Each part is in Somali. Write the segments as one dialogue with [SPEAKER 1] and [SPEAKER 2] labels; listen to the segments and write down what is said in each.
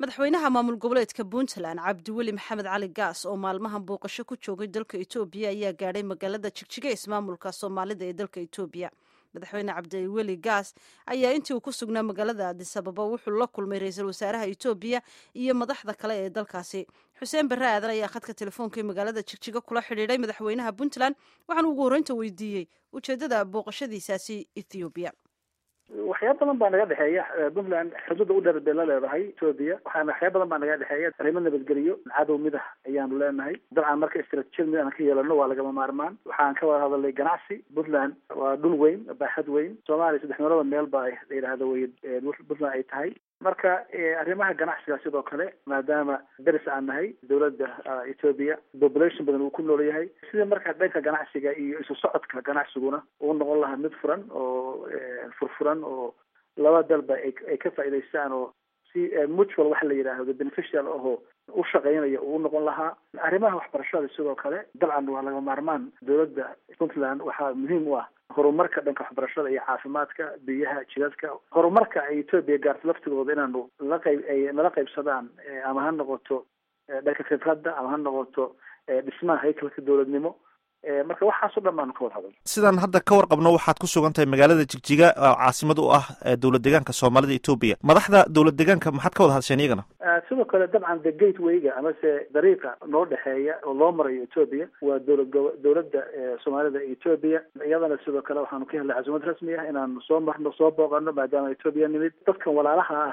[SPEAKER 1] madaxweynaha maamul goboleedka puntland cabdiweli maxamed cali gaas oo maalmahan booqasho ku joogay dalka etoobiya ayaa gaadhay magaalada jigjiga ismaamulka soomaalida ee dalka etoobiya madaxweyne cabdiweli gaas ayaa intii uu ku sugnaa magaalada addis ababa wuxuu la kulmay ra-iisul wasaaraha etoobiya iyo madaxda kale ee dalkaasi xuseen barre aadan ayaa khadka telefoonka ee magaalada jigjiga kula xidhiidhay madaxweynaha puntland waxaana ugu horreynta weydiiyey ujeedada booqashadiisaasi ethoobiya
[SPEAKER 2] waxyaaba badan baa naga dhexeeya puntland xuduudda u dheer bay la leedahay etoobiya waxaana waxyaaba badan baa naga dhexeeya arrimo nabadgeliyo cadow midah ayaanu leenahay dabcan marka istaraatiijiyad mid aan ka yeelano waa lagama maarmaan waxaan ka wada hadalnay ganacsi puntland waa dhul weyn baaxad weyn soomaaliya 3 meelood meel baa la yidhaahdo way puntland ay tahay marka arrimaha ganacsiga sidoo kale maadaama daris aan nahay dawladda Ethiopia population badan uu ku nool yahay sida marka dhanka ganacsiga iyo isu socodka ganacsiguna uu noqon lahaa mid furan oo furfuran oo laba dalba ay ka faa'iideystaan oo si mutual wax la yiraahdo beneficial oo u shaqeynaya uu noqon lahaa arrimaha waxbarashada sidoo kale dalcan waa laga maarmaan dawladda Puntland waxa muhiim u ah horumarka dhanka waxbarashada iyo caafimaadka biyaha jidadka horumarka ay Ethiopia gaarto laftigooda inaanu la qaybsadaan ama ha noqoto dhanka khibradda ama ha noqoto dhismaha haykalka dawladnimo marka waxaas oo dhammaan ka wada hadal
[SPEAKER 3] sidaan hadda ka warqabno waxaad ku sugan tahay magaalada Jigjiga caasimad u ah dawlad deegaanka Soomaalida Ethiopia madaxda dawlad deegaanka maxaad ka wada hadasheen iyagana
[SPEAKER 2] sidoo kale dabcan the gateway-ga ama se dariiqa noo dhexeeya oo loo marayo Ethiopia waa dawladda Soomaalida Ethiopia iyadana sidoo kale waxaanu ka helnay casuumad rasmi ah inaanu soo marno soo booqano maadaama Ethiopia nimid dadkan walaalaha ah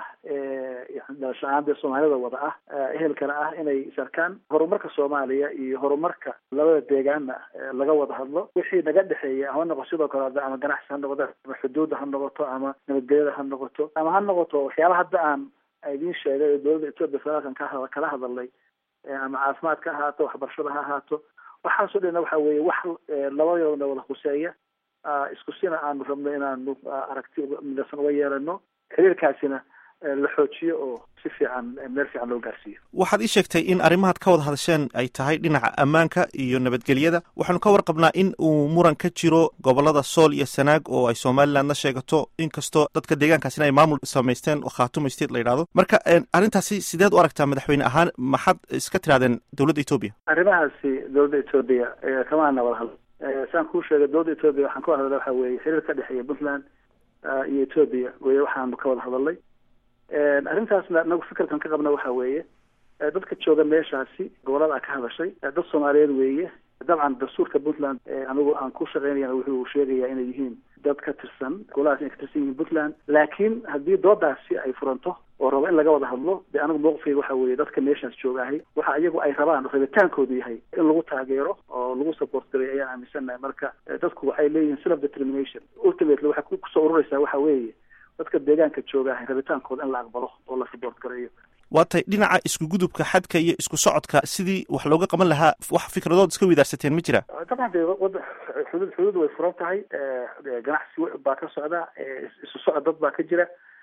[SPEAKER 2] shacabka Soomaalida wada ah ehelkana ah inay sarkaan horumarka Soomaaliya iyo horumarka labada deegaanna laga wada hadlo wixii naga dhexeeya ama noqoto sidoo kale ama ganacsi ha noqoto ama xuduud ha noqoto ama nabadgelyada ha noqoto ama ha noqoto waxyaalaha hadda aan idin sheegay dawladda Ethiopia federaalkan kala hadalay ama caafimaad ka ahaato waxbarashada ha ahaato waxaasoo dhan waxa weeye wax labadoodna wada khuseeya isku sina aanu rabno inaanu aragti midaysan uga yeelano xiriirkaasina la xoojiyo oo si fiican meel fiican loo gaarsiiyo
[SPEAKER 3] waxaad ii sheegtay in arrimahaad ka wada hadasheen ay tahay dhinaca ammaanka iyo nabadgelyada waxaanu ka warqabnaa in uu muran ka jiro gobolada Sool iyo Sanaag oo ay Somaliland la sheegato inkastoo dadka deegaankaasina ay maamul samaysteen oo Khaatumo State la yiraahdo marka arrintaasi sideed u aragtaa madaxweyne ahaan maxaad iska tiraadeen dawladda Ethiopia
[SPEAKER 2] arrimahaasi dawladda Ethiopia kama ana wada hadal saan ku sheegay dawladda Ethiopia waxaan ka wada hadalay waxa weeye xiriir ka dhexeeya Puntland iyo Ethiopia weeye waxaanu ka wada hadalay arrintaasna nagu fikirkan ka qabna waxa weeye dadka jooga meeshaasi gobolada ka hadashay dad Soomaaliyeed weeye dabcan dastuurka Puntland anigu aan ku shaqeynayna wuxuu sheegayaa inay yihiin dad ka tirsan golahaas in ka tirsan yihiin Puntland laakiin haddii doodaasi ay furanto oo rabo in laga wada hadlo de anigu mowqifkayga waxa weeye dadka meeshaas joogahay waxa iyagu ay rabaan rabitaankoodu yahay in lagu taageero oo lagu support gareeyo ayaan aaminsanahay marka dadku waxay leeyihiin self determination ultimately waxa ku soo ururaysaa waxa weeye dadka deegaanka jooga rabitaankooda in la aqbalo oo la support gareeyo
[SPEAKER 3] waatay dhinaca isku gudubka xadka iyo isku socodka sidii wax looga qaban lahaa wax fikradood iska weydaarsateen ma jira
[SPEAKER 2] dabcan xuduud way furan tahay ganacsi baa ka socda isu socod dad baa ka jira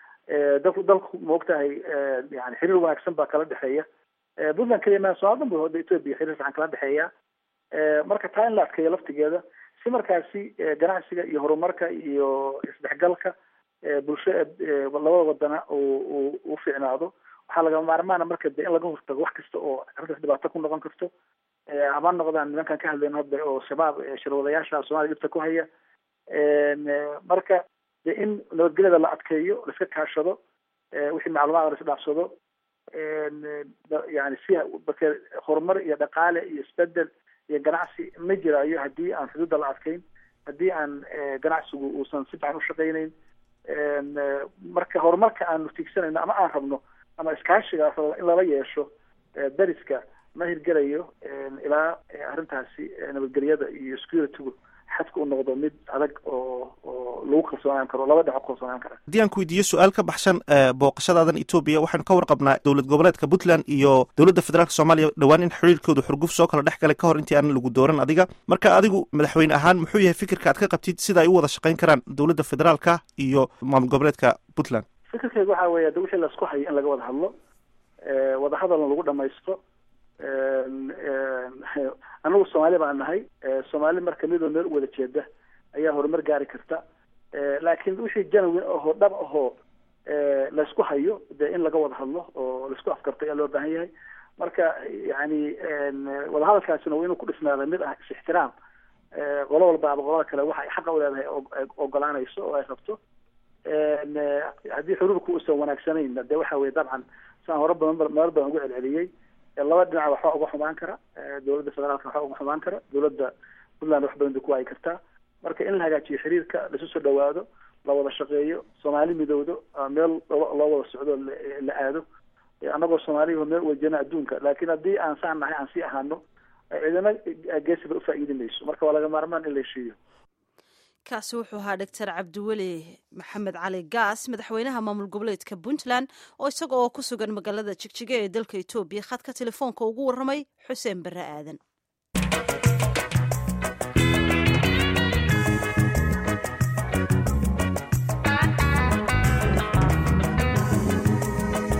[SPEAKER 2] dalku moogtahay yani xiriir wanaagsan baa kala dhexeeya Puntland kaliya ma Soomaaliya buu Ethiopia xiriir fiican kala dhexeeya marka taa in la adkeeyo laftigeeda si markaasi ganacsiga iyo horumarka iyo isdhexgalka bulshada labada wadana oo fiicnaado waxaa laga maarmaana marka in laga hortago wax kasta oo arrintaas dhibaato ku noqon karto ama noqdaan nimankan ka hadlayno hadda oo shabaab shirwadayaasha Soomaaliya dhibta ku haya marka in nabadgelyada la adkeeyo la iska kaashado wixii macluumaad la isdhaafsado yani si horumar iyo dhaqaale iyo isbedel iyo ganacsi ma jiraayo haddii aan xuduudda la adkeyn haddii aan ganacsigu uusan si fiican u shaqeyneyn marka horumarka aanu tigsanayno ama aan rabno ama iskaashigaas in lala yeesho dariska ma hirgelayo ilaa arrintaasi nabadgelyada iyo securitygu xadka u noqdo mid adag oo lagu kalsoonaan karo laba dhinac kalsoonaan kara
[SPEAKER 3] haddii aan ku weydiiyo su-aal ka baxsan booqashadaadan Ethiopia waxaanu ka warqabnaa dowlad goboleedka Puntland iyo dowladda federaalka Soomaaliya dhawaan in xiriirkoodu xurguf soo kala dhex galay ka hor intii aan lagu dooran adiga marka adigu madaxweyne ahaan muxuu yahay fikirka aad ka qabtid sida ay u wada shaqeyn karaan dowladda federaalka iyo maamul goboleedka Puntland
[SPEAKER 2] fikirkaygu waxa weeye wixii la isku hayo in laga wada hadlo wada hadalna lagu dhamaysto anagu Soomaali baan nahay Soomaali marka mid meel wada jeeda ayaa horumar gaari karta laakiin wixii janwi oo dhab ah laysku hayo dee in laga wada hadlo oo laisku afkarto ayaa loo baahan yahay marka yani wadahadalkaasina waa inuu ku dhisnaada mid ah is-ixtiraam qolo walba qolada kale waxa ay xaqa u leedahay ogolaanayso oo ay rabto haddii xuruurku uusan wanaagsanayn dee waxa weye dabcan saan hore meel badan ugu celceliyey laba dhinac waxba uga xumaan kara dawladda federaalka waxba uga xumaan kara dawladda puntland wax badan bay ku waayi kartaa marka in la hagaajiyo xiriirka laisu soo dhawaado la wada shaqeeyo soomaali midowdo meel loo wada socdo la aado annagoo soomaaliya meel wajana adduunka laakiin haddii aan saan nahay aan sii ahaano ciidana geesiba ufaa'iidi mayso marka waa laga maarmaan in la heshiiyo
[SPEAKER 1] kaasi wuxuu ahaa doctor cabdiweli maxamed cali gaas madaxweynaha maamul goboleedka puntland oo isaga oo ku sugan magaalada jigjiga ee dalka etoobiya khadka telefoonka ugu warramay xuseen barre aadan